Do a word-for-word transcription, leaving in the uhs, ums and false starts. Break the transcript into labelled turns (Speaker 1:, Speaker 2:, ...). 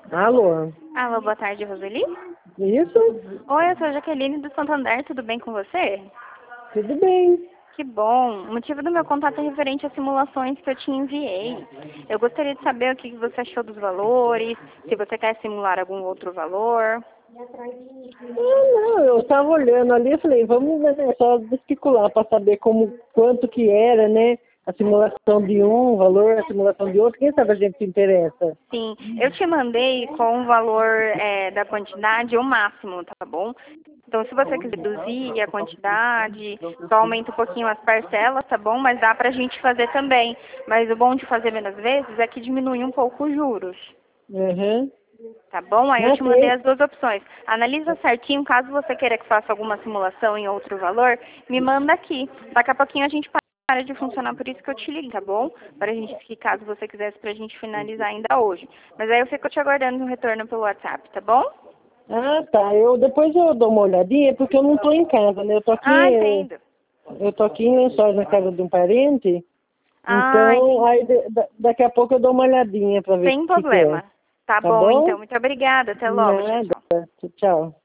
Speaker 1: Alô?
Speaker 2: Alô, boa tarde, Roseli.
Speaker 1: Isso?
Speaker 2: Oi, eu sou a Jaqueline do Santander, tudo bem com você?
Speaker 1: Tudo bem.
Speaker 2: Que bom. O motivo do meu contato é referente às simulações que eu te enviei. Eu gostaria de saber o que você achou dos valores, se você quer simular algum outro valor.
Speaker 1: Ah, não, eu estava olhando ali e falei, vamos né, só especular para saber como, quanto que era, né? A simulação de um valor, a simulação de outro, quem sabe a gente se interessa.
Speaker 2: Sim, eu te mandei com o valor é, da quantidade o máximo, tá bom? Então, se você quiser reduzir a quantidade, só aumenta um pouquinho as parcelas, tá bom? Mas dá pra gente fazer também. Mas o bom de fazer menos vezes é que diminui um pouco os juros.
Speaker 1: Uhum.
Speaker 2: Tá bom? Aí eu
Speaker 1: Ah,
Speaker 2: te mandei
Speaker 1: tem.
Speaker 2: as duas opções. Analisa certinho, caso você queira que faça alguma simulação em outro valor, me manda aqui. Daqui a pouquinho a gente para de funcionar, por isso que eu te ligo, tá bom? Para a gente, que caso você quisesse, pra gente finalizar ainda hoje. Mas aí eu fico te aguardando o retorno pelo WhatsApp, tá bom?
Speaker 1: Ah, tá. Eu, depois eu dou uma olhadinha, porque eu não estou em casa, né? Eu tô aqui,
Speaker 2: Ah,
Speaker 1: eh,
Speaker 2: entendo.
Speaker 1: eu tô aqui em Lençóis, na casa de um parente.
Speaker 2: Ah,
Speaker 1: Então,
Speaker 2: entendi.
Speaker 1: aí da- da- daqui a pouco eu dou uma olhadinha para ver o
Speaker 2: Sem
Speaker 1: que que é.
Speaker 2: problema. Tá
Speaker 1: Tá
Speaker 2: bom,
Speaker 1: bom?
Speaker 2: então. Muito obrigada. Até logo. Tchau,
Speaker 1: Nada.
Speaker 2: tchau.
Speaker 1: Tchau.